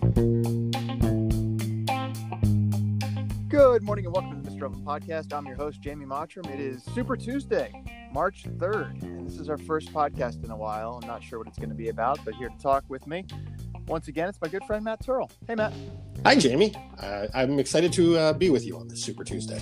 Good morning and welcome to the Mr. Oven Podcast. I'm your host, Jamie Mottram. It is Super Tuesday, March 3rd, and this is our first podcast in a while. I'm not sure what it's going to be about, but here to talk with me, once again, it's my good friend, Matt Turrell. Hey, Matt. Hi, Jamie. I'm excited to be with you on this Super Tuesday.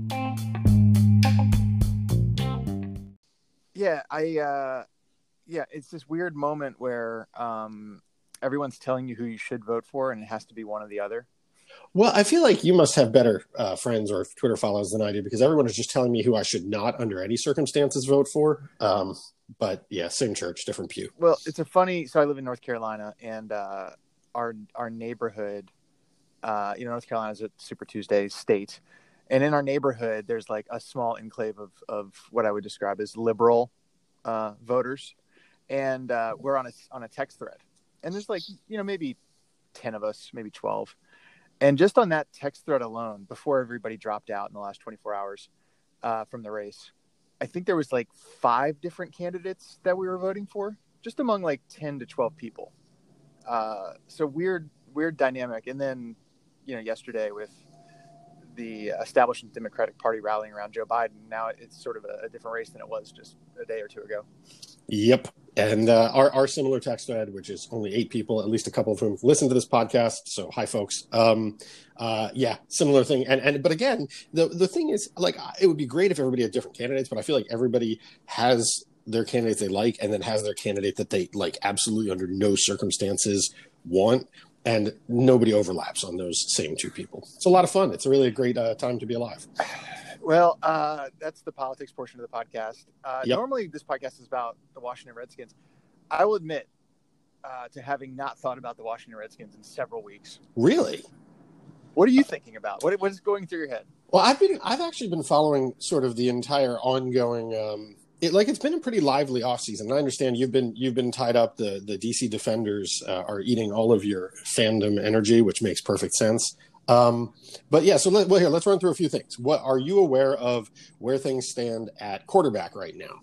Yeah, it's this weird moment where everyone's telling you who you should vote for, and it has to be one or the other. Well, I feel like you must have better friends or Twitter followers than I do, because everyone is just telling me who I should not, under any circumstances, vote for. But yeah, same church, different pew. Well, so I live in North Carolina, and our neighborhood, North Carolina is a Super Tuesday state, and in our neighborhood, there's like a small enclave of what I would describe as liberal voters, and we're on a text thread, and there's maybe 10 of us, maybe 12. And just on that text thread alone, before everybody dropped out in the last 24 hours from the race, I think there was 5 different candidates that we were voting for, just among 10 to 12 people. So weird dynamic. And then, yesterday with the establishment Democratic Party rallying around Joe Biden, now it's sort of a different race than it was just a day or two ago. Yep. And our similar text thread, which is only 8 people, at least a couple of whom listen to this podcast. So hi, folks. Similar thing. But again, the thing is, it would be great if everybody had different candidates, but I feel like everybody has their candidates they like, and then has their candidate that they absolutely under no circumstances want. And nobody overlaps on those same 2 people. It's a lot of fun. It's really a great time to be alive. Well, that's the politics portion of the podcast. Yep. Normally, this podcast is about the Washington Redskins. I will admit to having not thought about the Washington Redskins in several weeks. Really? What are you thinking about? What is going through your head? Well, I've actually been following sort of the entire ongoing. It's been a pretty lively offseason. And I understand you've been tied up. The DC Defenders are eating all of your fandom energy, which makes perfect sense. But yeah, so let's run through a few things. What are you aware of where things stand at quarterback right now?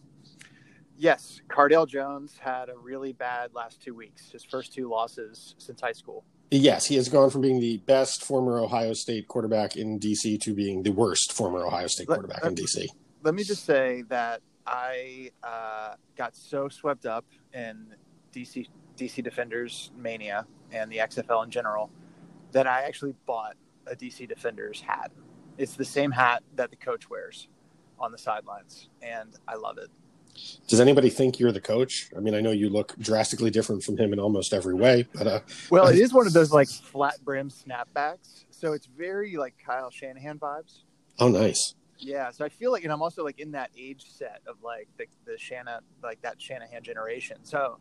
Yes, Cardale Jones had a really bad last 2 weeks. His first 2 losses since high school. Yes, he has gone from being the best former Ohio State quarterback in DC to being the worst former Ohio State quarterback in DC. Let me just say that I got so swept up in DC Defenders mania and the XFL in general that I actually bought a DC Defenders hat. It's the same hat that the coach wears on the sidelines, and I love it. Does anybody think you're the coach? I mean, I know you look drastically different from him in almost every way, but it is one of those flat brim snapbacks, so it's very Kyle Shanahan vibes. Oh, nice. Yeah, so I feel and I'm also in that age set of the that Shanahan generation. So,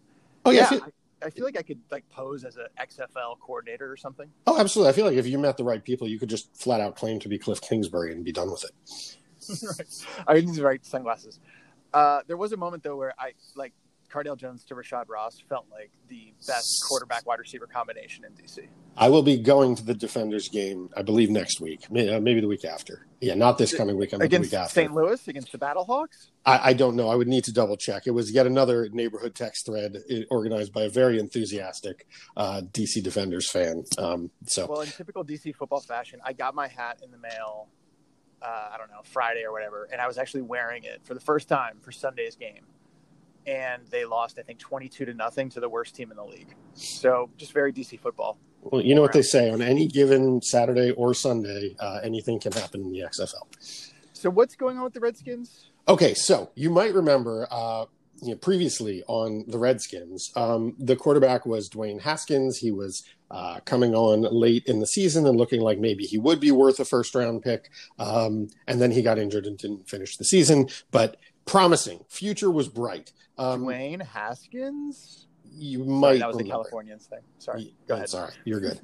I feel like I could pose as an XFL coordinator or something. Oh, absolutely. I feel like if you met the right people, you could just flat out claim to be Cliff Kingsbury and be done with it. Right. I need the right sunglasses. There was a moment though where I Cardale Jones to Rashad Ross felt like the best quarterback wide receiver combination in DC. I will be going to the Defenders game, I believe, next week, maybe the week after. Yeah, not this coming weekend, but the week after. St. Louis against the Battlehawks? I don't know. I would need to double check. It was yet another neighborhood text thread organized by a very enthusiastic DC Defenders fan. Well, in typical DC football fashion, I got my hat in the mail, Friday or whatever, and I was actually wearing it for the first time for Sunday's game. And they lost, I think, 22-0 to the worst team in the league. So just very DC football. Well, you know what they say, on any given Saturday or Sunday, anything can happen in the XFL. So what's going on with the Redskins? Okay, so you might remember previously on the Redskins, the quarterback was Dwayne Haskins. He was coming on late in the season and looking like maybe he would be worth a first-round pick. And then he got injured and didn't finish the season. But promising. Future was bright. Dwayne Haskins? You might. That was the Californians thing. Sorry. Go ahead. Sorry. You're good.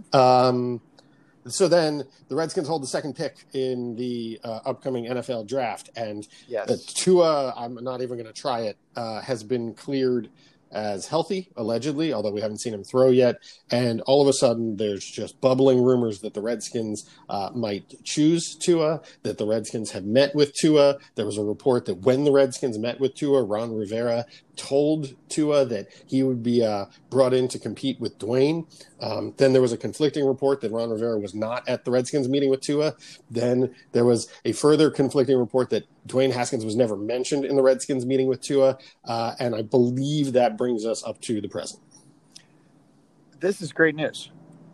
So then the Redskins hold the second pick in the upcoming NFL draft. And Tua, I'm not even going to try it, has been cleared as healthy, allegedly, although we haven't seen him throw yet. And all of a sudden, there's just bubbling rumors that the Redskins might choose Tua, that the Redskins have met with Tua. There was a report that when the Redskins met with Tua, Ron Rivera told Tua that he would be brought in to compete with Dwayne. Then there was a conflicting report that Ron Rivera was not at the Redskins meeting with Tua. Then there was a further conflicting report that Dwayne Haskins was never mentioned in the Redskins meeting with Tua. And I believe that brings us up to the present. This is great news.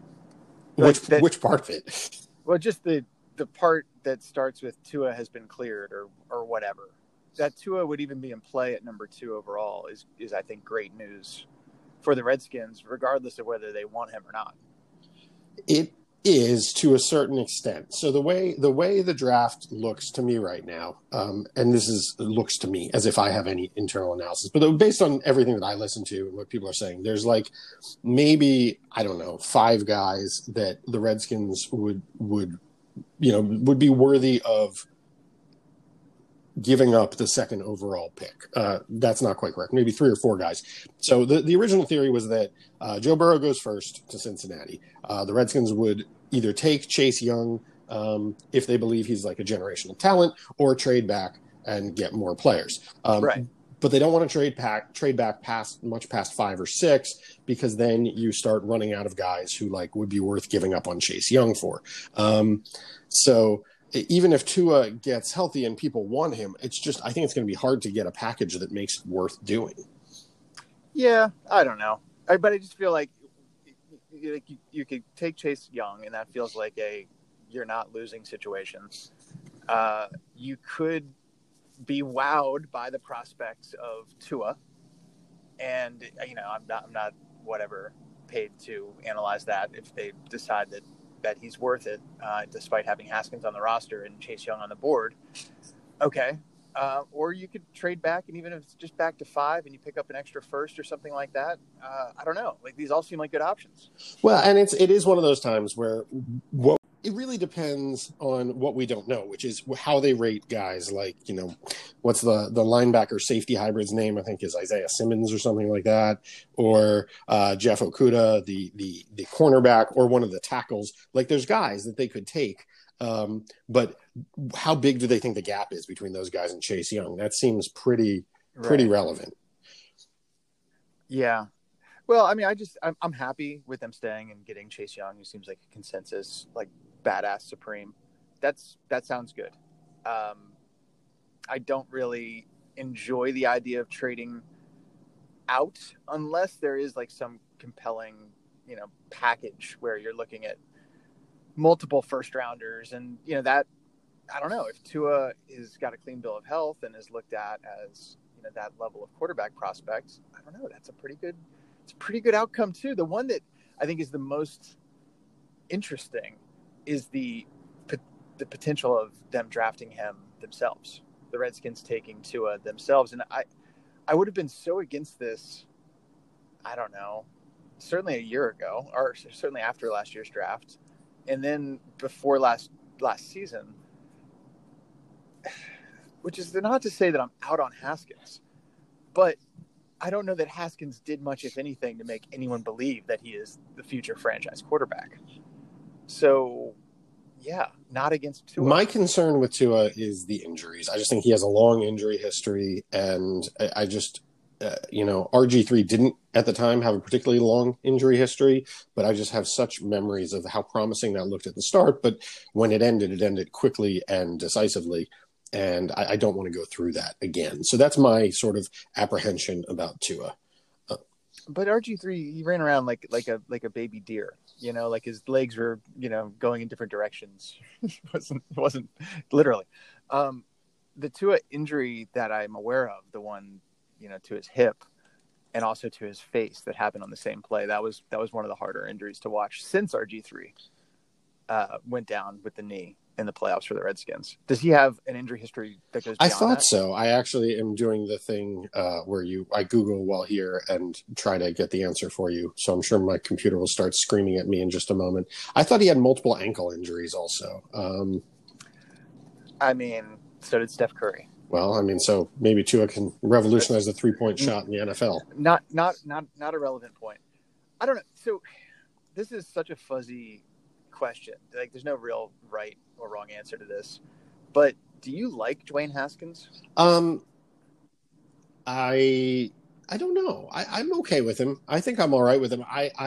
Which part of it? Well, just the part that starts with Tua has been cleared or whatever. That Tua would even be in play at number 2 overall is I think great news for the Redskins, regardless of whether they want him or not. It is to a certain extent. So the way the draft looks to me right now, and looks to me as if I have any internal analysis, but based on everything that I listen to and what people are saying, there's like maybe, I don't know, 5 guys that the Redskins would be worthy of giving up the second overall pick. That's not quite correct. Maybe 3 or 4 guys. So the original theory was that Joe Burrow goes first to Cincinnati. The Redskins would either take Chase Young if they believe he's like a generational talent, or trade back and get more players. Right. But they don't want to trade back past 5 or 6, because then you start running out of guys who like would be worth giving up on Chase Young for. So even if Tua gets healthy and people want him, I think it's going to be hard to get a package that makes it worth doing. Yeah, I don't know. But I just feel like you could take Chase Young, and that feels like you're not losing situation. You could be wowed by the prospects of Tua, and I'm not whatever paid to analyze that if they decide that he's worth it, despite having Haskins on the roster and Chase Young on the board. Okay. Or you could trade back, and even if it's just back to 5 and you pick up an extra first or something like that, I don't know. Like, these all seem like good options. Well, and it is one of those times where it really depends on what we don't know, which is how they rate guys. Like, what's the linebacker safety hybrid's name? I think is Isaiah Simmons or something like that, or Jeff Okudah, the cornerback, or one of the tackles. Like, there's guys that they could take. But how big do they think the gap is between those guys and Chase Young? That seems pretty relevant. Yeah. Well, I mean, I'm happy with them staying and getting Chase Young, who seems like a consensus, like, badass supreme. That sounds good. I don't really enjoy the idea of trading out unless there is like some compelling, package where you're looking at multiple first rounders, and that, I don't know, if Tua is got a clean bill of health and is looked at as that level of quarterback prospect, I don't know, it's a pretty good outcome too. The one that I think is the most interesting is the potential of them drafting him themselves, the Redskins taking Tua themselves. And I would have been so against this, I don't know, certainly a year ago, or certainly after last year's draft. And then before last season, which is not to say that I'm out on Haskins, but I don't know that Haskins did much, if anything, to make anyone believe that he is the future franchise quarterback. So, yeah, not against Tua. My concern with Tua is the injuries. I just think he has a long injury history, and I just RG3 didn't at the time have a particularly long injury history, but I just have such memories of how promising that looked at the start. But when it ended quickly and decisively, and I don't want to go through that again. So that's my sort of apprehension about Tua. But RG3, he ran around like a baby deer, like his legs were, going in different directions. It wasn't literally. The Tua injury that I'm aware of, the one, to his hip and also to his face that happened on the same play, that was one of the harder injuries to watch since RG3 went down with the knee in the playoffs for the Redskins. Does he have an injury history that goes beyond I thought that? so. I actually am doing the thing where I Google while here and try to get the answer for you. So I'm sure my computer will start screaming at me in just a moment. I thought he had multiple ankle injuries also. I mean, so did Steph Curry. Well, I mean, so maybe Tua can revolutionize the 3-point shot in the NFL. Not a relevant point. I don't know. So this is such a fuzzy question. Like, there's no real right or wrong answer to this. But do you like Dwayne Haskins? I I don't know. I'm okay with him. I think I'm all right with him.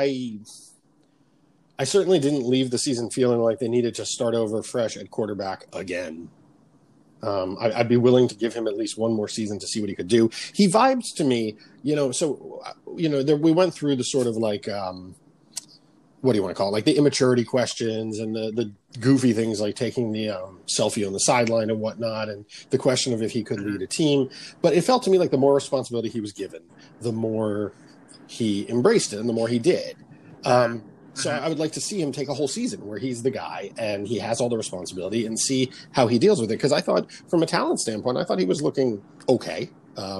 I certainly didn't leave the season feeling like they needed to start over fresh at quarterback again. I'd be willing to give him at least one more season to see what he could do. He vibes to me, we went through the sort of like, what do you want to call it? Like the immaturity questions and the goofy things like taking the selfie on the sideline and whatnot, and the question of if he could lead a team. But it felt to me like the more responsibility he was given, the more he embraced it and the more he did. So I would like to see him take a whole season where he's the guy and he has all the responsibility and see how he deals with it. Because I thought, from a talent standpoint, I thought he was looking okay.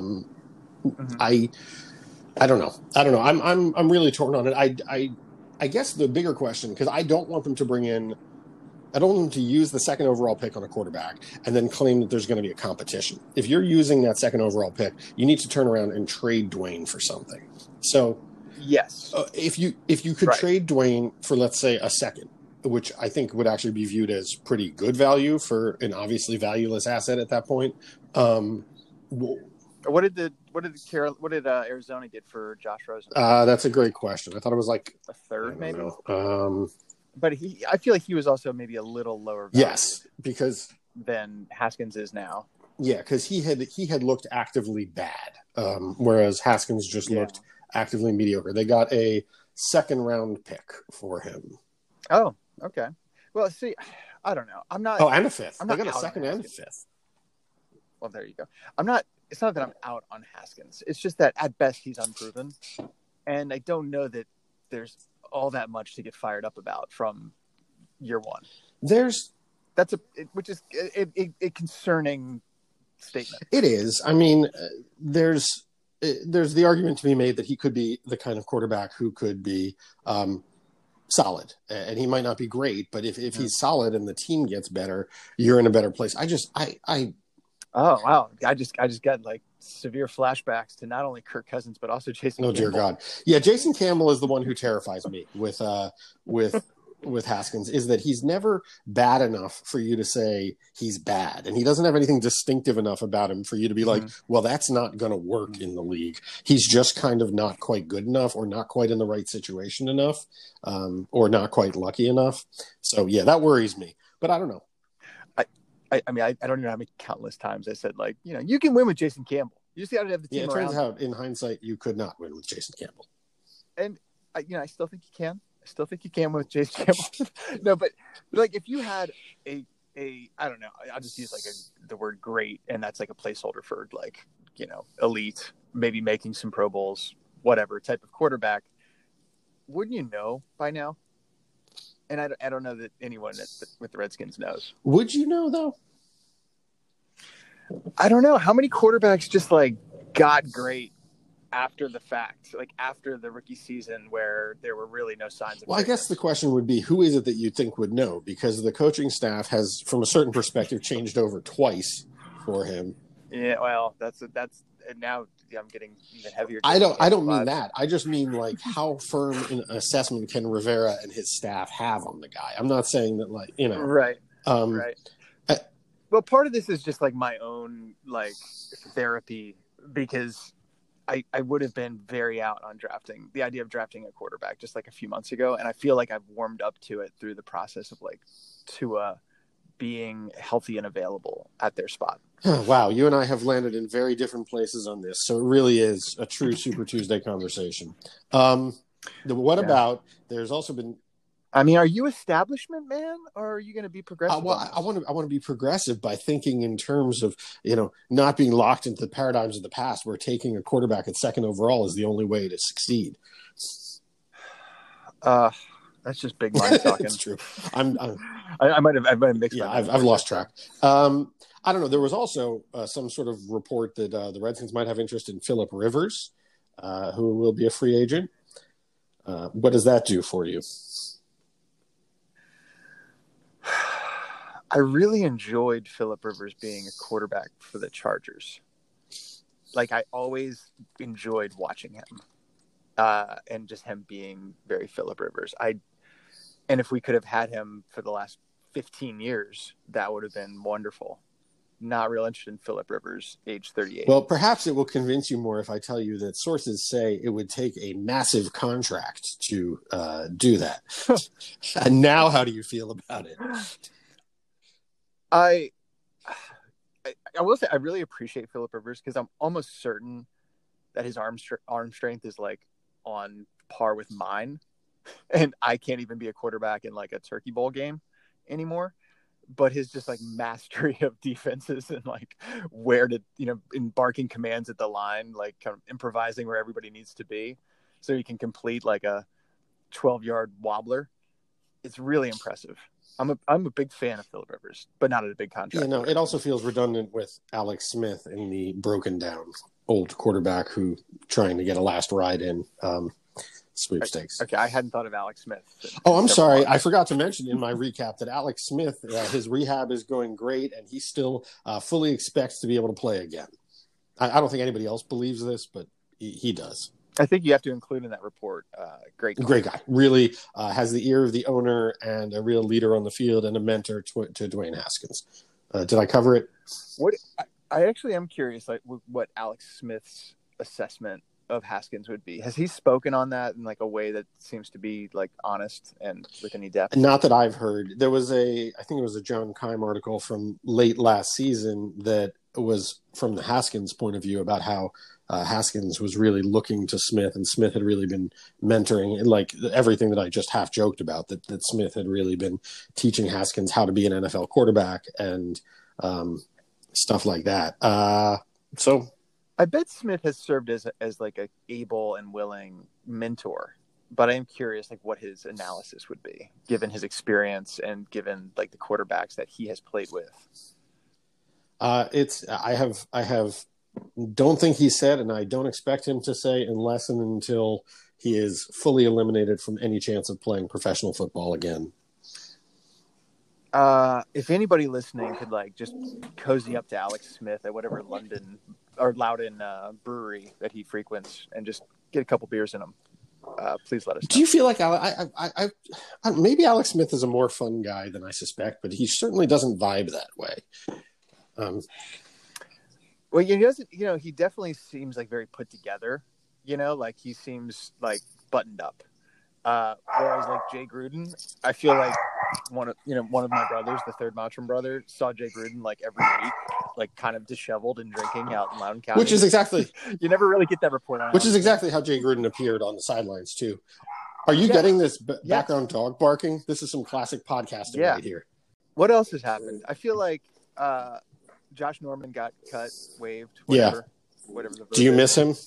I don't know. I'm really torn on it. I guess the bigger question, because I don't want them to use the second overall pick on a quarterback and then claim that there's going to be a competition. If you're using that second overall pick, you need to turn around and trade Dwayne for something. So yes, if you could trade Dwayne for, let's say, a second, which I think would actually be viewed as pretty good value for an obviously valueless asset at that point. What did Arizona get for Josh Rosen? That's a great question. I thought it was like a third, maybe. But I feel like he was also maybe a little lower value. Yes, because than Haskins is now. Yeah, because he had looked actively bad, whereas Haskins just looked actively mediocre. They got a second round pick for him. Oh, okay. Well, see, I don't know. I'm not. Oh, and a fifth. They got a second and a fifth. Well, there you go. It's not that I'm out on Haskins. It's just that at best he's unproven, and I don't know that there's all that much to get fired up about from year one. Which is a concerning statement. It is. I mean, there's the argument to be made that he could be the kind of quarterback who could be solid, and he might not be great, but if he's solid and the team gets better, you're in a better place. Oh wow! I just got like severe flashbacks to not only Kirk Cousins but also Jason. Oh dear God! Yeah, Jason Campbell is the one who terrifies me with Haskins. Is that he's never bad enough for you to say he's bad, and he doesn't have anything distinctive enough about him for you to be like, well, that's not going to work in the league. He's just kind of not quite good enough, or not quite in the right situation enough, or not quite lucky enough. So yeah, that worries me. But I don't know. I mean, I don't know how many countless times I said, like, you can win with Jason Campbell. You just got to have the team around. Yeah, it turns out, in hindsight, you could not win with Jason Campbell. And, I still think you can. I still think you can win with Jason Campbell. No, but, like, if you had a I don't know, I'll just use, like, the word great, and that's, like, a placeholder for, like, elite, maybe making some Pro Bowls, whatever type of quarterback, wouldn't you know by now? And I don't know that anyone with the Redskins knows. Would you know, though? I don't know. How many quarterbacks just, like, got great after the fact? Like, after the rookie season where there were really no signs of greatness? I guess the question would be, who is it that you think would know? Because the coaching staff has, from a certain perspective, changed over twice for him. Yeah, well, that's now I'm getting even heavier. I don't mean that. I just mean, like, how firm an assessment can Rivera and his staff have on the guy? I'm not saying that, like, Right. Right. Well, part of this is just like my own, like, therapy, because I would have been very out on the idea of drafting a quarterback just like a few months ago. And I feel like I've warmed up to it through the process of, like, Tua being healthy and available at their spot. Wow, you and I have landed in very different places on this. So it really is a true Super Tuesday conversation. About, there's also been... I mean, are you establishment man, or are you going to be progressive? Well, I want to be progressive by thinking in terms of, not being locked into the paradigms of the past where taking a quarterback at second overall is the only way to succeed. That's just big mind talking. It's true. I might have mixed. Yeah, I've lost track. I don't know. There was also some sort of report that the Redskins might have interest in Phillip Rivers, who will be a free agent. What does that do for you? I really enjoyed Phillip Rivers being a quarterback for the Chargers. Like, I always enjoyed watching him, and just him being very Phillip Rivers. And if we could have had him for the last 15 years, that would have been wonderful. not real interested in Phillip Rivers, age 38. Well, perhaps it will convince you more if I tell you that sources say it would take a massive contract to do that. And now, how do you feel about it? I will say I really appreciate Phillip Rivers because I'm almost certain that his arm strength is like on par with mine, and I can't even be a quarterback in like a Turkey Bowl game anymore. But his just like mastery of defenses and like where to, embarking commands at the line, like kind of improvising where everybody needs to be so he can complete like a 12-yard wobbler. It's really impressive. I'm a big fan of Phillip Rivers, but not at a big contract. It also feels redundant with Alex Smith in the broken down old quarterback who trying to get a last ride in sweepstakes. Okay, I hadn't thought of Alex Smith. Oh, I'm sorry. I forgot to mention in my recap that Alex Smith, his rehab is going great, and he still fully expects to be able to play again. I don't think anybody else believes this, but he does. I think you have to include in that report. Great guy. Really has the ear of the owner and a real leader on the field and a mentor to Dwayne Haskins. Did I cover it? What I actually am curious, like what Alex Smith's assessment of Haskins would be. Has he spoken on that in like a way that seems to be like honest and with any depth? Not that I've heard. There was I think it was a John Keim article from late last season that was from the Haskins point of view about how Haskins was really looking to Smith, and Smith had really been mentoring, and like everything that I just half joked about, that Smith had really been teaching Haskins how to be an NFL quarterback and stuff like that. So I bet Smith has served as like a able and willing mentor, but I am curious like what his analysis would be given his experience and given like the quarterbacks that he has played with. I have don't think he said, and I don't expect him to say unless and until he is fully eliminated from any chance of playing professional football again. If anybody listening could like just cozy up to Alex Smith at whatever London or Loudon brewery that he frequents and just get a couple beers in him, please let us know. Do you feel like maybe Alex Smith is a more fun guy than I suspect, but he certainly doesn't vibe that way. Well, he definitely seems like very put together, like he seems like buttoned up. Whereas like Jay Gruden, I feel like one of my brothers, the third Mottram brother, saw Jay Gruden like every week, like kind of disheveled and drinking out in Loudoun County. Which is exactly you never really get that report on. Which is exactly how Jay Gruden appeared on the sidelines too. Are you getting this background dog barking? This is some classic podcasting right here. What else has happened? I feel like Josh Norman got cut, waived, whatever. Do you miss him?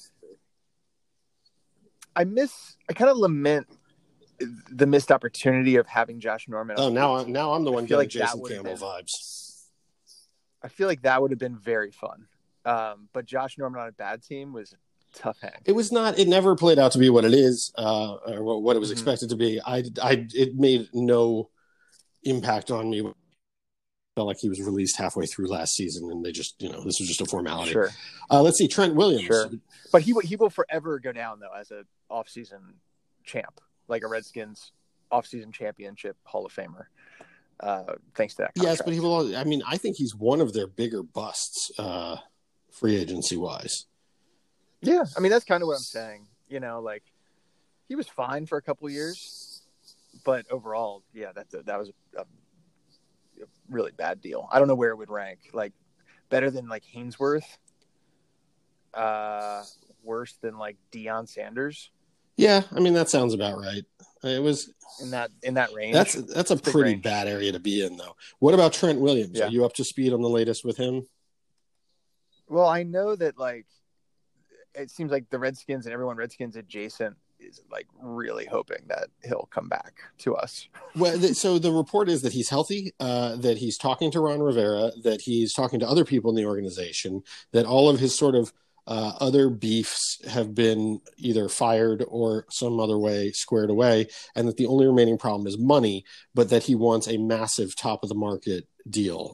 I kind of lament the missed opportunity of having Josh Norman. Oh, now I'm the one getting like Jason Campbell vibes. I feel like that would have been very fun. But Josh Norman on a bad team was a tough hang. It was not. It never played out to be what it is, or what it was expected to be. It made no impact on me. Felt like he was released halfway through last season, and they just, this was just a formality. Sure. Let's see, Trent Williams. Sure. But he will forever go down though as an off-season champ, like a Redskins off-season championship Hall of Famer. Thanks to that contract. Yes, but he will. I mean, I think he's one of their bigger busts, free agency wise. Yeah, I mean that's kind of what I'm saying. Like he was fine for a couple years, but overall, yeah, that was a really bad deal. I don't know where it would rank. Like better than like Hainsworth, worse than like Deion Sanders. Yeah, I mean that sounds about right. It was in that range. That's a pretty bad area to be in, though. What about Trent Williams? Yeah. Are you up to speed on the latest with him? Well, I know that like it seems like the Redskins and everyone Redskins adjacent is like really hoping that he'll come back to us. Well, so the report is that he's healthy, that he's talking to Ron Rivera, that he's talking to other people in the organization, that all of his sort of other beefs have been either fired or some other way squared away, and that the only remaining problem is money, but that he wants a massive top of the market deal.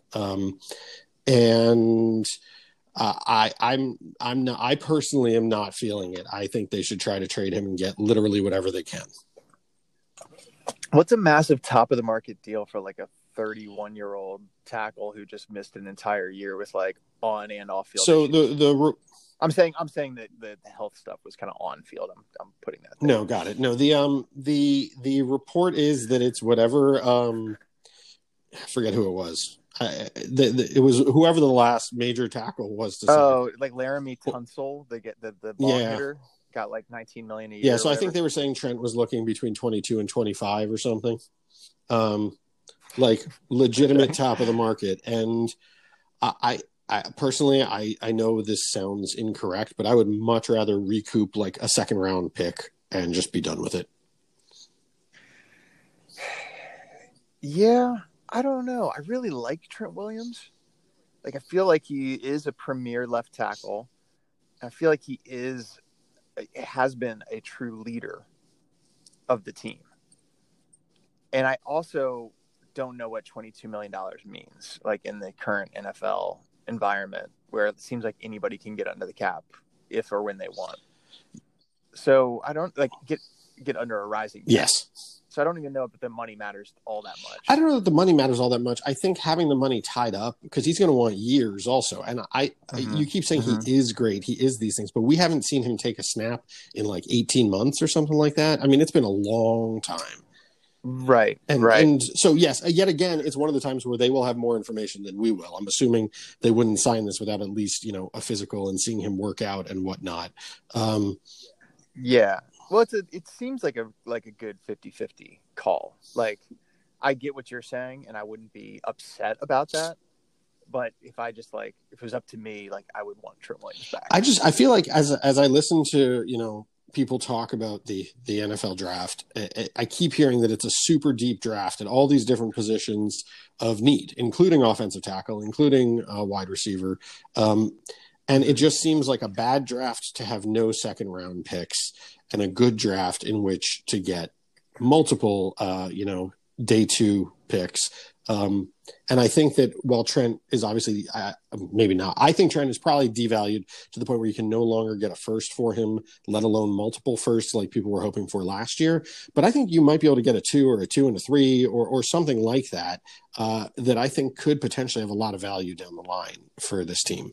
I personally am not feeling it. I think they should try to trade him and get literally whatever they can. What's a massive top of the market deal for like a 31-year-old tackle who just missed an entire year with like on and off field. So issues. I'm saying that the health stuff was kind of on field. I'm putting that there. No, got it. No, the report is that it's whatever. I forget who it was. It was whoever the last major tackle was. Like Laramie Tunsil, they get the ball hitter, got like $19 million a year. Yeah, so I think they were saying Trent was looking between 22 and 25 or something, like legitimate top of the market. And I personally, I know this sounds incorrect, but I would much rather recoup like a second round pick and just be done with it. Yeah, I don't know. I really like Trent Williams. Like, I feel like he is a premier left tackle. I feel like he has been a true leader of the team. And I also don't know what $22 million means, like in the current NFL environment where it seems like anybody can get under the cap if or when they want. So I don't like get under a rising cap. Yes. So I don't even know if the money matters all that much. I don't know that the money matters all that much. I think having the money tied up, because he's going to want years also. And you keep saying he is great. He is these things, but we haven't seen him take a snap in like 18 months or something like that. I mean, it's been a long time. Right. And so, yes, yet again, it's one of the times where they will have more information than we will. I'm assuming they wouldn't sign this without at least, a physical and seeing him work out and whatnot. Yeah. Well, it seems like a good 50-50 call. Like, I get what you're saying, and I wouldn't be upset about that. But if it was up to me, like, I would want Trent Williams back. I feel like as I listen to, people talk about the NFL draft, I keep hearing that it's a super deep draft at all these different positions of need, including offensive tackle, including wide receiver. And it just seems like a bad draft to have no second round picks and a good draft in which to get multiple, day two picks. And I think that while Trent is obviously maybe not, I think Trent is probably devalued to the point where you can no longer get a first for him, let alone multiple firsts like people were hoping for last year. But I think you might be able to get a 2 or a 2 and a 3 or something like that, that I think could potentially have a lot of value down the line for this team.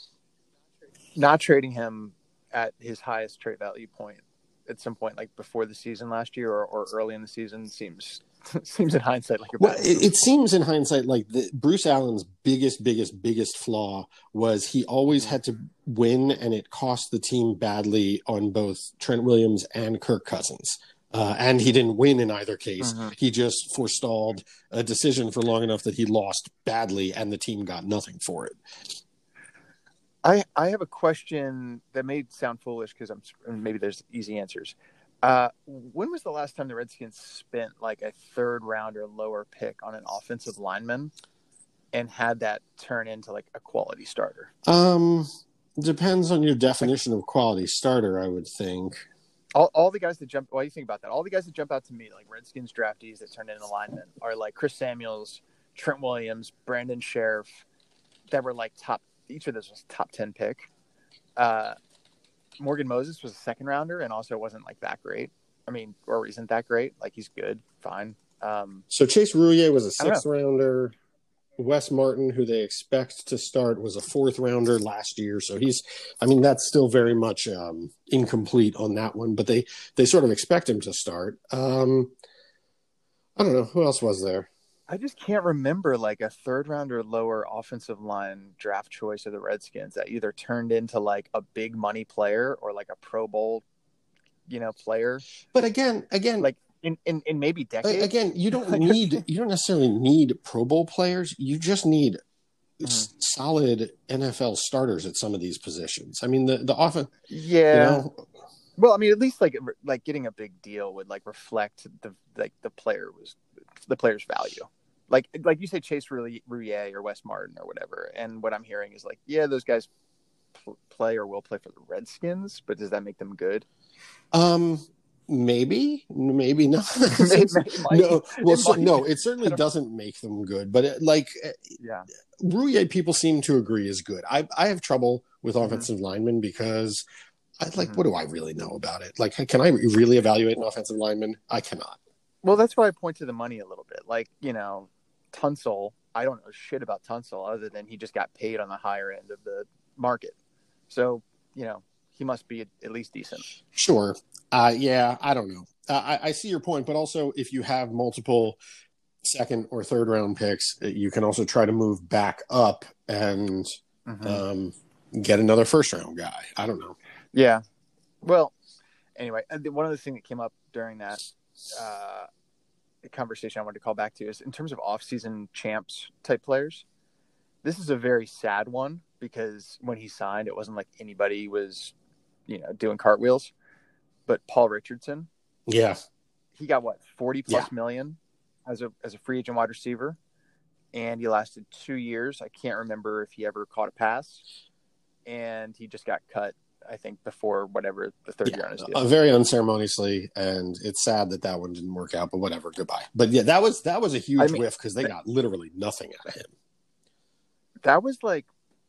Not trading him at his highest trade value point at some point, like before the season last year or early in the season, seems in hindsight like it seems in hindsight like Bruce Allen's biggest flaw was he always had to win, and it cost the team badly on both Trent Williams and Kirk Cousins. And he didn't win in either case. He just forestalled a decision for long enough that he lost badly, and the team got nothing for it. I have a question that may sound foolish because maybe there's easy answers. When was the last time the Redskins spent like a third round or lower pick on an offensive lineman and had that turn into like a quality starter? Depends on your definition of quality starter, I would think. All the guys that jump. What do you think about that? All the guys that jump out to me, like Redskins draftees that turn into linemen, are like Chris Samuels, Trent Williams, Brandon Sheriff, that were like top. Each of those was top 10 pick. Morgan Moses was a second rounder and also wasn't like that great. I mean, or isn't that great. Like, he's good. Fine. So Chase Rouillet was a 6th rounder. Wes Martin, who they expect to start, was a 4th rounder last year. So that's still very much incomplete on that one, but they sort of expect him to start. I don't know. Who else was there? I just can't remember like a 3rd round or lower offensive line draft choice of the Redskins that either turned into like a big money player or like a Pro Bowl, player. But again, like in maybe decades. Again, you don't necessarily need Pro Bowl players. You just need solid NFL starters at some of these positions. I mean, the offense. Yeah. Well, I mean, at least like getting a big deal would like reflect the player's value. Like you say, Chase Rouillet or Wes Martin or whatever. And what I'm hearing is like, yeah, those guys play or will play for the Redskins, but does that make them good? Maybe not. No. It certainly doesn't make them good. But Rouillet, people seem to agree is good. I have trouble with offensive linemen because what do I really know about it? Like, can I really evaluate an offensive lineman? I cannot. Well, that's why I point to the money a little bit. Like, Tunsil I don't know shit about Tunsil other than he just got paid on the higher end of the market. So, he must be at least decent. Sure. Yeah, I don't know. I see your point, but also if you have multiple second or third round picks, you can also try to move back up and get another first round guy. I don't know. Yeah. Well, anyway, one of the things that came up during that conversation I wanted to call back to is in terms of off-season champs type players. This is a very sad one because when he signed, it wasn't like anybody was, doing cartwheels. But Paul Richardson, yeah, he got 40 plus million as a free agent wide receiver, and he lasted 2 years. I can't remember if he ever caught a pass, and he just got cut, I think, before whatever the third year on his deal. Very unceremoniously, and it's sad that one didn't work out. But whatever, goodbye. But yeah, that was a huge whiff because they got literally nothing out of him. That was like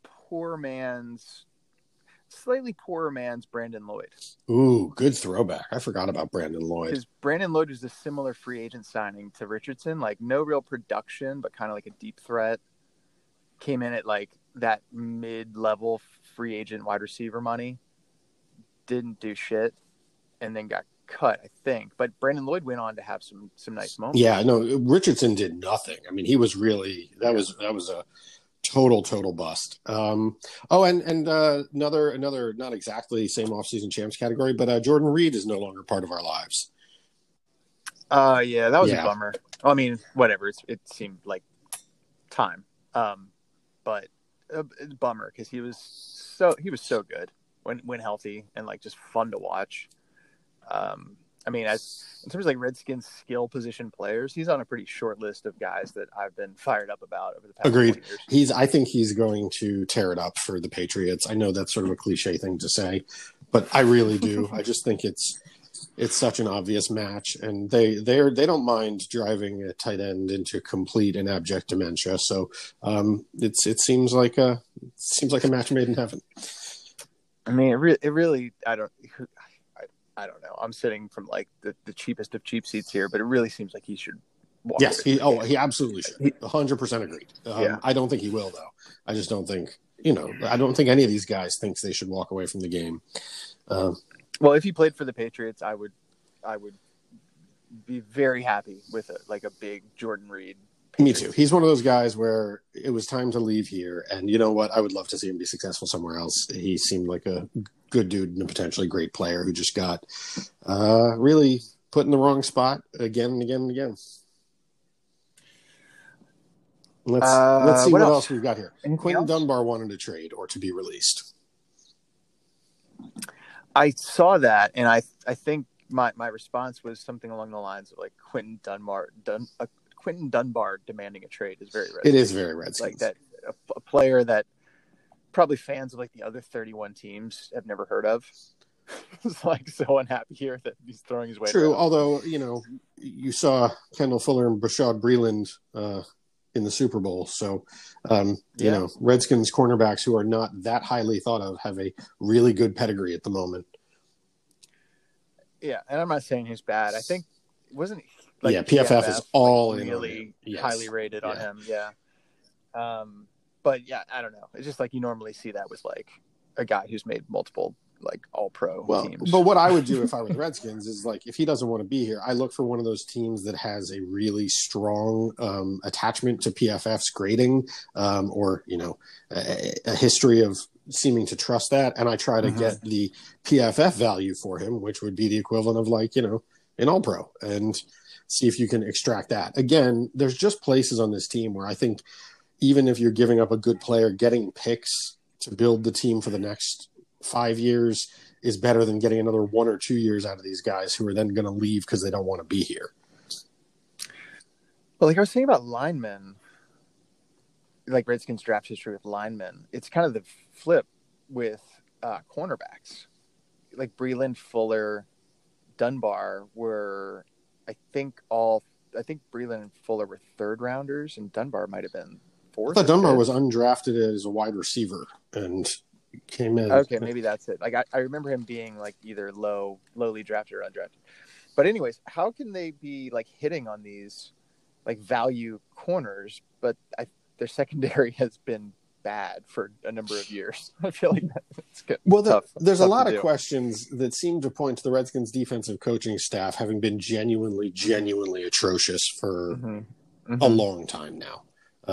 slightly poorer man's Brandon Lloyd. Ooh, good throwback. I forgot about Brandon Lloyd. Because Brandon Lloyd was a similar free agent signing to Richardson, like no real production, but kind of like a deep threat. Came in at like that mid-level free agent wide receiver money. Didn't do shit, and then got cut, I think. But Brandon Lloyd went on to have some nice moments. Yeah, no, Richardson did nothing. I mean, he was really that was a total bust. And another not exactly same offseason champs category, but Jordan Reed is no longer part of our lives. Yeah, that was a bummer. I mean, whatever. It seemed like time. But it's a bummer because he was so good when healthy and like just fun to watch. I mean, in terms of like Redskins skill position players, he's on a pretty short list of guys that I've been fired up about over the past 20 years. I think he's going to tear it up for the Patriots. I know that's sort of a cliche thing to say, but I really do. I just think it's such an obvious match, and they don't mind driving a tight end into complete and abject dementia. So it seems like a match made in heaven. I mean, it really I don't know. I'm sitting from like the cheapest of cheap seats here, but it really seems like he should walk. Yes, he absolutely should. 100% agreed. I don't think he will though. I just don't think, I don't think any of these guys thinks they should walk away from the game. Well, if he played for the Patriots, I would be very happy with a big Jordan Reed. Me too. He's one of those guys where it was time to leave here, and you know what? I would love to see him be successful somewhere else. He seemed like a good dude and a potentially great player who just got really put in the wrong spot again and again and again. Let's see what else we've got here. Quinton Dunbar wanted to trade or to be released. I saw that, and I think my response was something along the lines of like Quinton Dunbar demanding a trade is very Redskins. It is very Redskins. Like that, a player that probably fans of like the other 31 teams have never heard of. It's like so unhappy here that he's throwing his weight. True, around. Although you saw Kendall Fuller and Bashaud Breeland in the Super Bowl, so Redskins cornerbacks who are not that highly thought of have a really good pedigree at the moment. Yeah, and I'm not saying he's bad. I think wasn't. PFF is all really highly rated on him. Yeah. But yeah, I don't know. It's just like you normally see that with like a guy who's made multiple like all-pro teams. But what I would do if I were the Redskins is like if he doesn't want to be here, I look for one of those teams that has a really strong attachment to PFF's grading or a history of seeming to trust that, and I try to get the PFF value for him, which would be the equivalent of like an all-pro, and see if you can extract that. Again, there's just places on this team where I think even if you're giving up a good player, getting picks to build the team for the next 5 years is better than getting another 1 or 2 years out of these guys who are then going to leave because they don't want to be here. Well, like I was saying about linemen, like Redskins draft history with linemen, it's kind of the flip with cornerbacks. Like Breeland, Fuller, Dunbar were, I think Breeland and Fuller were third rounders, and Dunbar might have been fourth. I thought Dunbar was undrafted as a wide receiver and came in. Okay, maybe that's it. Like I remember him being like either lowly drafted or undrafted. But anyways, how can they be like hitting on these like value corners, but their secondary has been bad for a number of years. I feel like that's good. Well, there's a lot of questions that seem to point to the Redskins defensive coaching staff having been genuinely atrocious for a long time now.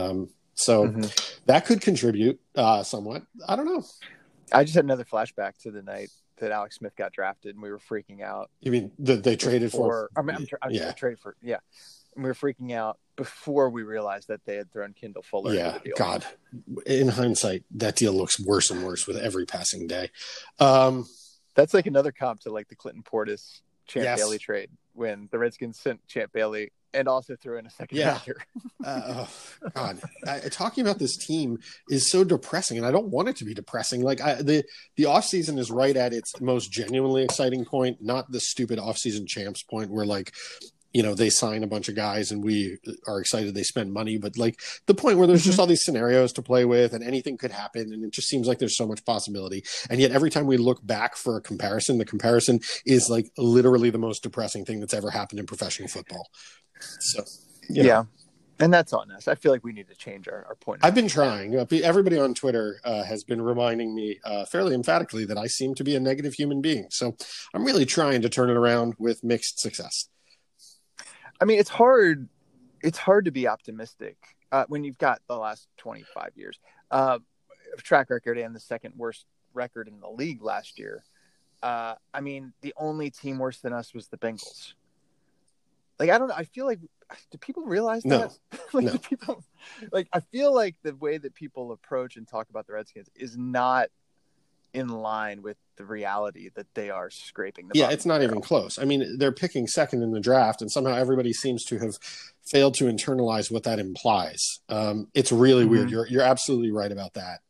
That could contribute somewhat. I don't know. I just had another flashback to the night that Alex Smith got drafted, and we were freaking out. You mean they traded for? I mean, I traded for. Yeah, and we were freaking out before we realized that they had thrown Kendall Fuller. Yeah, into the deal. God. In hindsight, that deal looks worse and worse with every passing day. That's like another comp to like the Clinton Portis Champ Bailey trade when the Redskins sent Champ Bailey and also threw in a second rounder. God, talking about this team is so depressing, and I don't want it to be depressing. Like the offseason is right at its most genuinely exciting point, not the stupid offseason champs point where like, you know, they sign a bunch of guys and we are excited they spend money, but like the point where there's just all these scenarios to play with and anything could happen. And it just seems like there's so much possibility. And yet every time we look back for a comparison, the comparison is like literally the most depressing thing that's ever happened in professional football. So, yeah. And that's on us. I feel like we need to change our point. I've been trying. Everybody on Twitter has been reminding me fairly emphatically that I seem to be a negative human being. So I'm really trying to turn it around with mixed success. I mean, it's hard to be optimistic when you've got the last 25 years track record and the second worst record in the league last year. I mean, the only team worse than us was the Bengals. Like, I don't know. I feel like, do people realize that? No. People, like, I feel like the way that people approach and talk about the Redskins is not in line with the reality that they are scraping the bottom. It's not even close. I mean, they're picking second in the draft, and somehow everybody seems to have failed to internalize what that implies. It's really weird. You're absolutely right about that.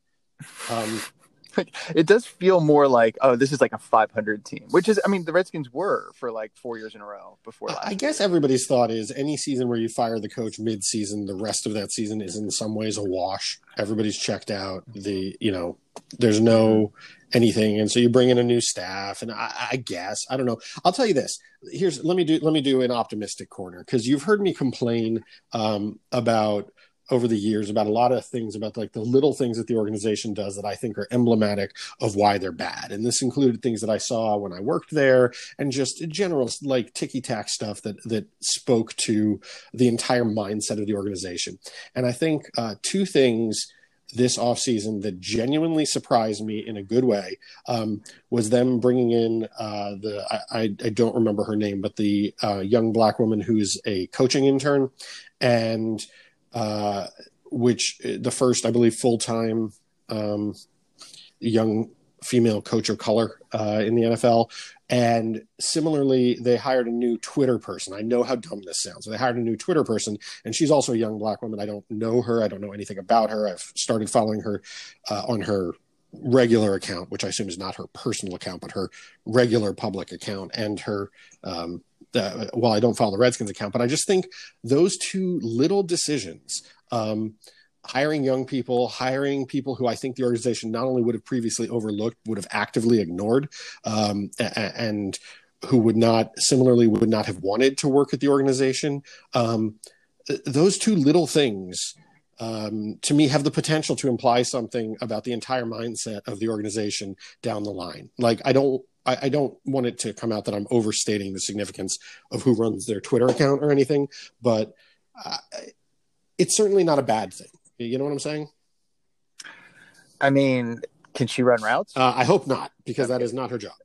It does feel more like, oh, this is like a 500 team, which is, I mean, the Redskins were for like 4 years in a row before last. I guess everybody's thought is any season where you fire the coach mid-season, the rest of that season is in some ways a wash. Everybody's checked out. There's no anything, and so you bring in a new staff. And I guess I don't know. I'll tell you this. Let me do an optimistic corner, because you've heard me complain about over the years about a lot of things, about like the little things that the organization does that I think are emblematic of why they're bad. And this included things that I saw when I worked there and just general like ticky-tack stuff that spoke to the entire mindset of the organization. And I think two things this offseason that genuinely surprised me in a good way was them bringing in I don't remember her name, but the young black woman who's a coaching intern, and which the first, I believe, full-time young female coach of color in the NFL. And similarly, they hired a new Twitter person. I know how dumb this sounds. They hired a new Twitter person, and she's also a young black woman. I don't know her. I don't know anything about her. I've started following her on her regular account, which I assume is not her personal account, but her regular public account, and her well, I don't follow the Redskins account, but I just think those two little decisions, hiring young people, hiring people who I think the organization not only would have previously overlooked, would have actively ignored, and who would not have wanted to work at the organization. Those two little things, to me, have the potential to imply something about the entire mindset of the organization down the line. Like, I don't want it to come out that I'm overstating the significance of who runs their Twitter account or anything, but it's certainly not a bad thing. You know what I'm saying? I mean, can she run routes? I hope not, because that is not her job.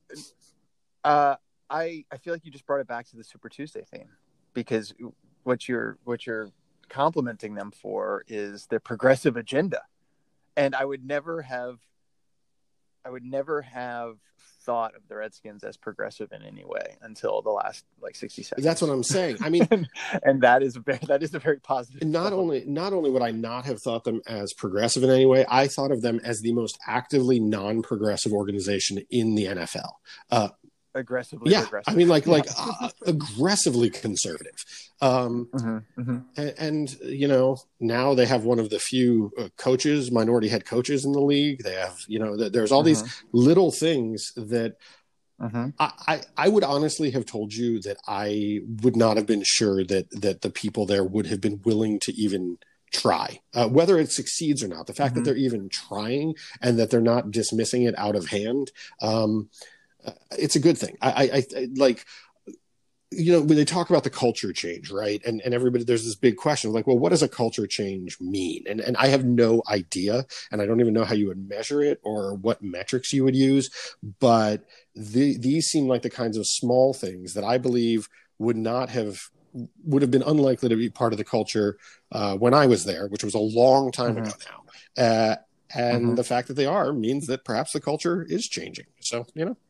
I feel like you just brought it back to the Super Tuesday theme, because what you're complimenting them for is their progressive agenda. And I would never have thought of the Redskins as progressive in any way until the last like 60 seconds. That's what I'm saying. I mean, and that is a very positive. Not only would I not have thought them as progressive in any way, I thought of them as the most actively non-progressive organization in the NFL. Aggressively progressive. I mean, like aggressively conservative. And you know, now they have one of the few minority head coaches in the league. They have, you know, there's all these little things that Mm-hmm. I would honestly have told you that I would not have been sure that the people there would have been willing to even try, whether it succeeds or not. The fact that they're even trying and that they're not dismissing it out of hand, it's a good thing. I like, when they talk about the culture change, right? And everybody, there's this big question like, well, what does a culture change mean? And I have no idea. And I don't even know how you would measure it or what metrics you would use. But these seem like the kinds of small things that I believe would have been unlikely to be part of the culture when I was there, which was a long time ago now. And the fact that they are means that perhaps the culture is changing. So,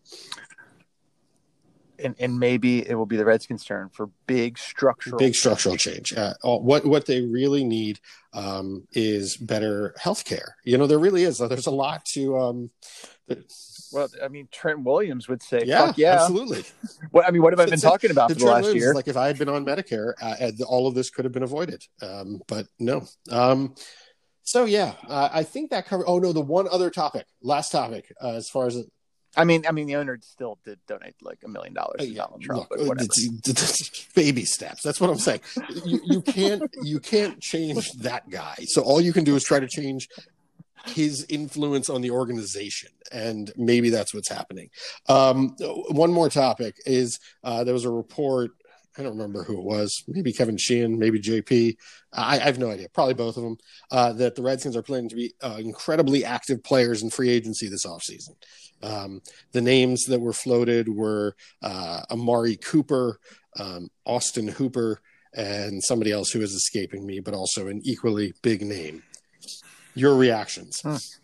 And maybe it will be the Redskins' turn for big structural change. What they really need is better healthcare. There really is. There's a lot to. Well, I mean, Trent Williams would say, yeah, "Fuck yeah, absolutely." What have I been talking about for the last year? Like, if I had been on Medicare, all of this could have been avoided. But no. So yeah, I think that covered. Oh no, the one other topic, last topic, as far as. I mean, the owner still did donate like $1 million to Donald Trump. Look, but baby steps. That's what I'm saying. You can't change that guy. So all you can do is try to change his influence on the organization, and maybe that's what's happening. One more topic is there was a report. I don't remember who it was. Maybe Kevin Sheehan, maybe JP. I have no idea. Probably both of them. That the Redskins are planning to be incredibly active players in free agency this offseason. The names that were floated were Amari Cooper, Austin Hooper, and somebody else who is escaping me, but also an equally big name. Your reactions?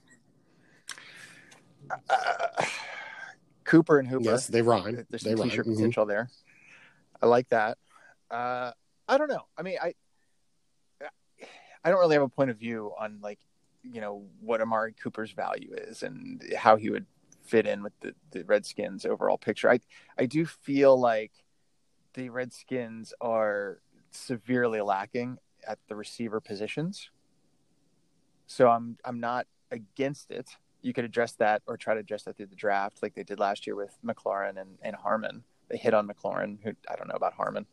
Cooper and Hooper. Yes, they rhyme. There's some T-shirt potential there. I like that. I don't know. I mean, I don't really have a point of view on what Amari Cooper's value is and how he would fit in with the Redskins overall picture. I do feel like the Redskins are severely lacking at the receiver positions. So I'm not against it. You could address that or try to address that through the draft like they did last year with McLaurin and Harmon. They hit on McLaurin, who I don't know about Harmon.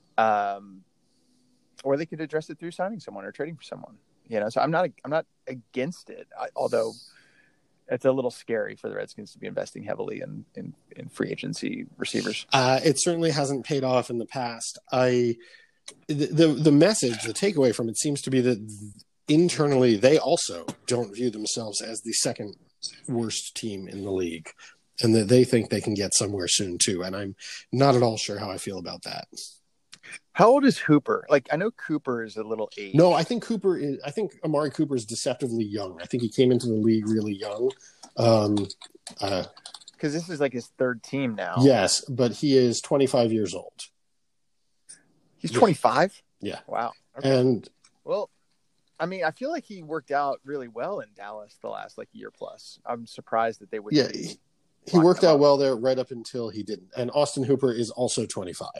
Or they could address it through signing someone or trading for someone. So I'm not against it, although it's a little scary for the Redskins to be investing heavily in free agency receivers. It certainly hasn't paid off in the past. The message, the takeaway from it seems to be that internally they also don't view themselves as the second worst team in the league, and that they think they can get somewhere soon too. And I'm not at all sure how I feel about that. How old is Hooper? I know Cooper is a little aged. No, I think Amari Cooper is deceptively young. I think he came into the league really young. Because this is like his third team now. Yes, but he is 25 years old. He's 25? Yeah. Wow. Okay. And well, I mean, I feel like he worked out really well in Dallas the last year plus. I'm surprised that they would. Yeah, he worked out well there right up until he didn't. And Austin Hooper is also 25.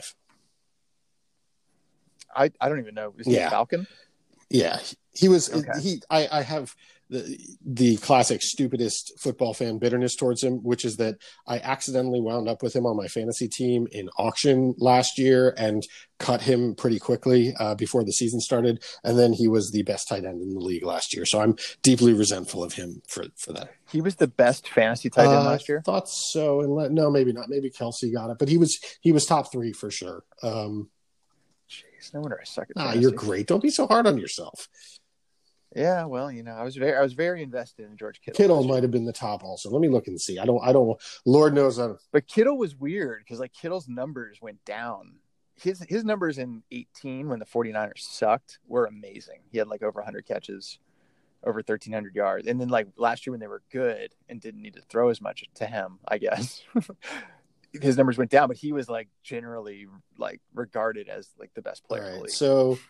I don't even know. Is he a Falcon? Yeah, he was. Okay. I have the classic stupidest football fan bitterness towards him, which is that I accidentally wound up with him on my fantasy team in auction last year and cut him pretty quickly before the season started. And then he was the best tight end in the league last year. So I'm deeply resentful of him for that. He was the best fantasy tight end last year? I thought so. And no, maybe not. Maybe Kelsey got it, but he was top 3 for sure. Jeez, no wonder I suck at fantasy. You're great. Don't be so hard on yourself. Yeah, well, I was very invested in George Kittle. Kittle might have been the top also. Let me look and see. I don't. Lord knows. But Kittle was weird because Kittle's numbers went down. His numbers in 2018 when the 49ers sucked were amazing. He had over 100 catches, over 1,300 yards, and then last year when they were good and didn't need to throw as much to him, I guess. His numbers went down, but he was generally regarded as the best player in the league. So.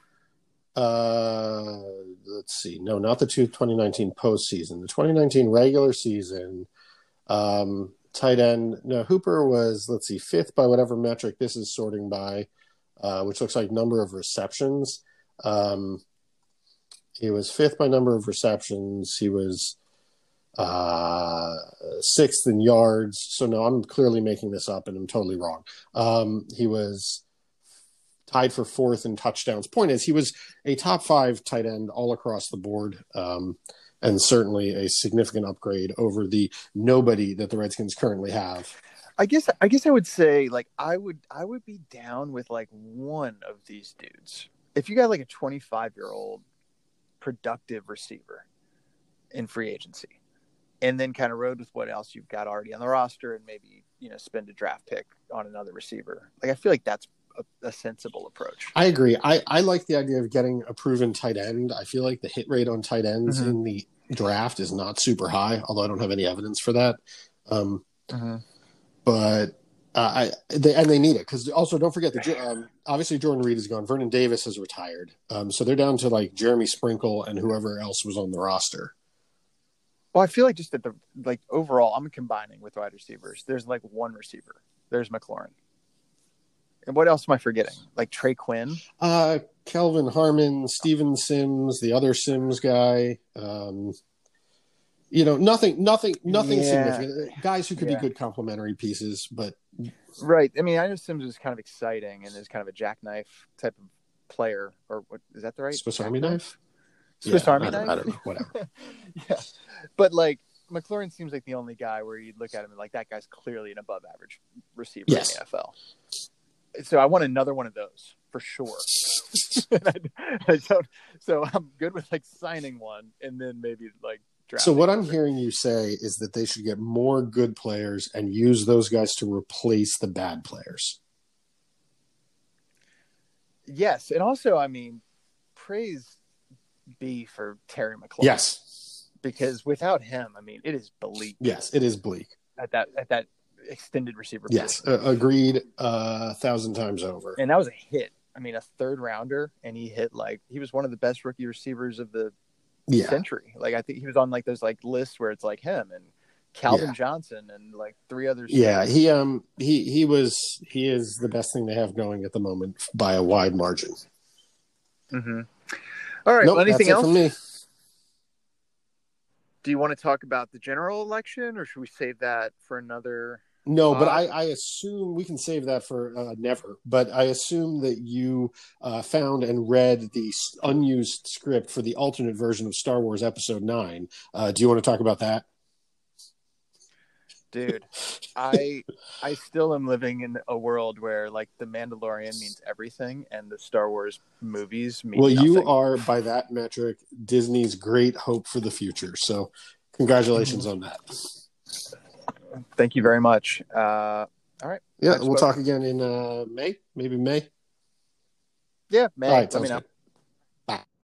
Let's see. No, not the 2019 postseason. The 2019 regular season, tight end. No, Hooper was, let's see, 5th by whatever metric this is sorting by, which looks like number of receptions. He was 5th by number of receptions. He was sixth in yards. So no, I'm clearly making this up and I'm totally wrong. He was tied for fourth in touchdowns. Point is, he was a top 5 tight end all across the board, and certainly a significant upgrade over the nobody that the Redskins currently have. I guess I would say, like, I would be down with like one of these dudes. If you got like a 25-year-old productive receiver in free agency, and then kind of rode with what else you've got already on the roster, and maybe, you know, spend a draft pick on another receiver. Like, I feel like that's a sensible approach. I agree. I like the idea of getting a proven tight end. I feel like the hit rate on tight ends in the draft is not super high, although I don't have any evidence for that. But they need it, because also don't forget that obviously Jordan Reed is gone. Vernon Davis has retired, so they're down to like Jeremy Sprinkle and whoever else was on the roster. Well, I feel like just that overall, I'm combining with wide receivers. There's like one receiver. There's McLaurin. And what else am I forgetting? Like Trey Quinn? Kelvin Harmon, Steven Sims, the other Sims guy. Nothing significant. Guys who could be good complementary pieces, but right. I mean, I know Sims is kind of exciting and is kind of a jackknife type of player, or what is that the right Swiss Army knife? Swiss Army knife? I don't know. Whatever. Yeah, but like McLaurin seems like the only guy where you'd look at him and like, that guy's clearly an above average receiver in the NFL. So I want another one of those for sure. So I'm good with like signing one and then maybe like drafting. So what I'm hearing you say is that they should get more good players and use those guys to replace the bad players. Yes. And also, I mean, praise be for Terry McLaurin. Yes. Because without him, I mean, it is bleak. Yes, it is bleak. At that extended receiver. Yes, agreed 1,000 times over. And that was a hit. I mean, a third rounder, and he was one of the best rookie receivers of the century. Like, I think he was on like those like lists where it's like him and Calvin Johnson and like 3 others. Yeah, he is the best thing they have going at the moment by a wide margin. Mm-hmm. All right. Well, anything else from me? Do you want to talk about the general election, or should we save that for another? No, but I assume we can save that for never. But I assume that you found and read the unused script for the alternate version of Star Wars Episode 9. Do you want to talk about that? Dude, I still am living in a world where like the Mandalorian means everything and the Star Wars movies mean nothing. You are, by that metric, Disney's great hope for the future. So congratulations on that. Thank you very much. All right. Yeah, we'll talk again in May, maybe May. Yeah, May. All right, let me know. Good.